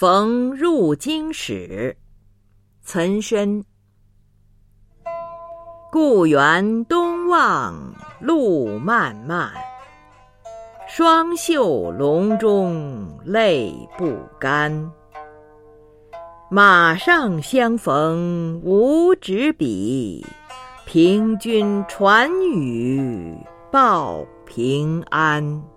逢入京使，岑参。故园东望路漫漫，双袖龙钟泪不干。马上相逢无纸笔，凭君传语报平安。